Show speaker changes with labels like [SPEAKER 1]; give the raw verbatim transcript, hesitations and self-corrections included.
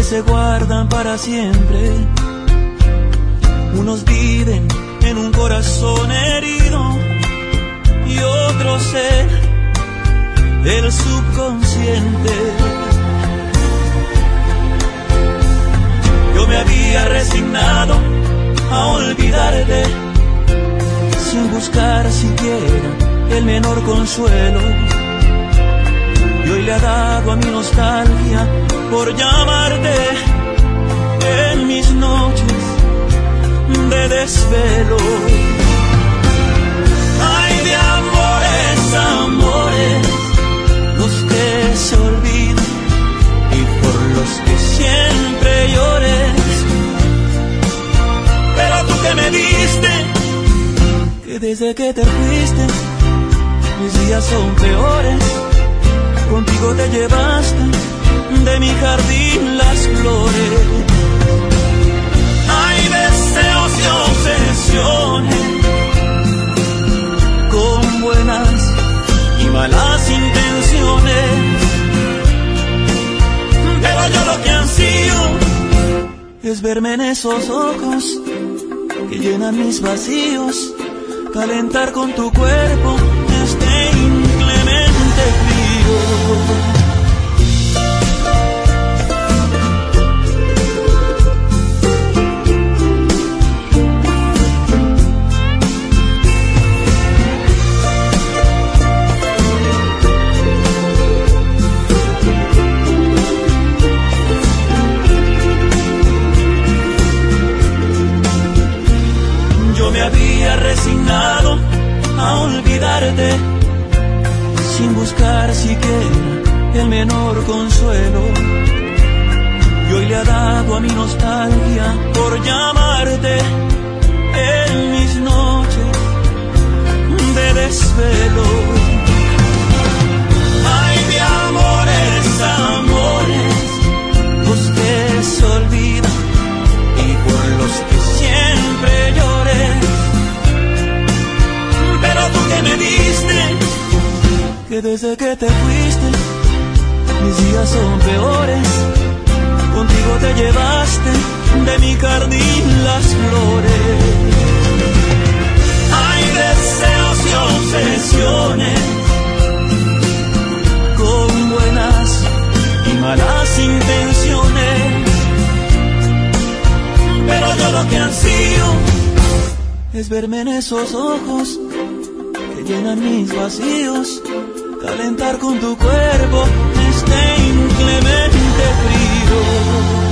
[SPEAKER 1] que se guardan para siempre. Unos viven en un corazón herido y otros en el subconsciente. Yo me había resignado a olvidarte sin buscar siquiera el menor consuelo. Y hoy le ha dado a mi nostalgia por llamarte en mis noches de desvelo. Ay, de amores, amores, los que se olvidan y por los que siempre llores. Pero tú que me diste, que desde que te fuiste mis días son peores. Contigo te llevaste de mi jardín las flores. Hay deseos y obsesiones con buenas y malas intenciones, pero yo lo que ansío es verme en esos ojos que llenan mis vacíos, calentar con tu cuerpo este inclemente frío. Resignado a olvidarte sin buscar siquiera el menor consuelo. Y hoy le ha dado a mi nostalgia por llamarte en mis noches de desvelo. Ay, de amores, amores, los que se olvidan y por los que siempre lloré. Pero tú que me diste, que desde que te fuiste mis días son peores. Contigo te llevaste de mi jardín las flores. Hay deseos y obsesiones con buenas y malas intenciones, pero yo lo que ansío es verme en esos ojos que llenan mis vacíos, calentar con tu cuerpo este inclemente frío.